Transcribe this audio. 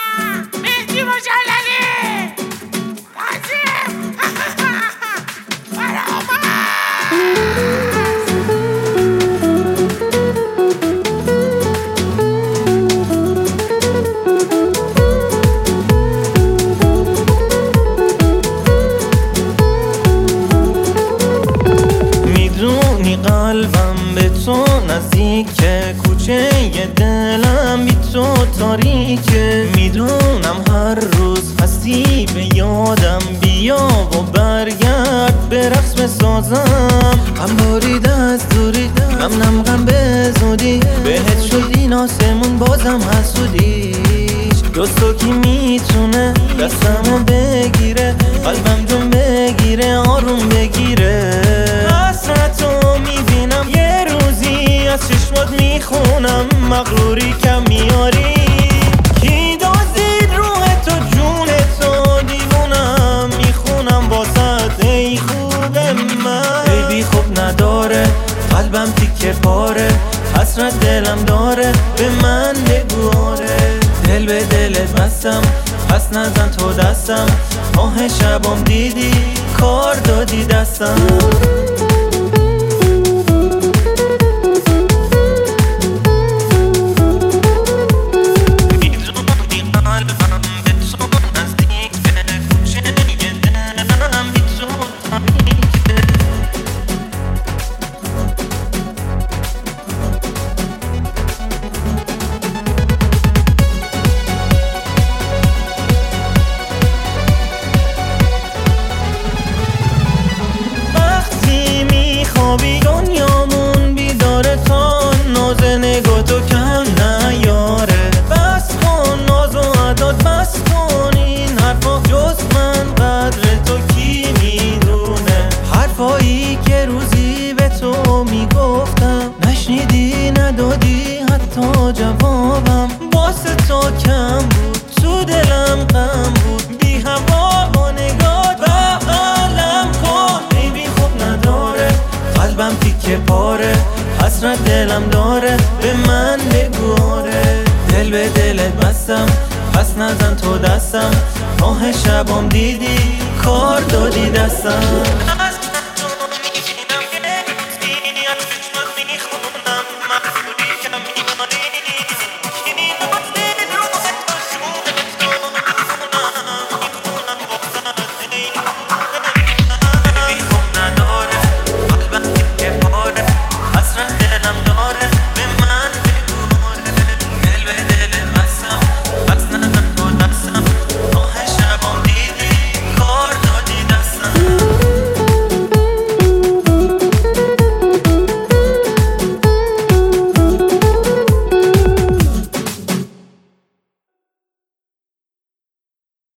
مهدی مجللی عظیم میدونی قلبم به تو نزدیکه، کوچه دلم بی تو تاریکه. میدونم هر روز هستی به یادم، بیا و برگرد به رقص بسازم. غم باریده از دوری، غم غم به زودی، بهت شد این آسمون بازم حسودیش. جز تو کی میتونه دستمو بگیره، قلبم جون بگیره، آروم بگیره. حسرتو میبینم یه روزی از چشمات میخونم، مغروری کم میاری. کی دزدید روح تو جون تو، دیوونم میخونم واسه ای خوب من. ای بی خوب نداره قلبم تیکه پاره، حسرت دلم داره به من بگو آره. دل به دلت بستم پس نزن تو دستم، ماه شبام دیدی کار دادی دستم. دنیامون بیداره تا ناز نگاه تو کم نیاره. بس کن ناز و عداد، بس کن این حرفا، جز من قدر تو کی میدونه. حرفایی که روزی به تو میگفتم، نشنیدی ندادی حتی جوابم. واسه تو کم بود تو دلم غم بود، بی هوا با نگاه بغلم کن. ای بی خوب نداره قلبم تیکه پاره، حسرت دلم داره به من بگو آره. دل به دلت بستم پس نزن تو دستم، ماه شبام دیدی کار دادی دستم.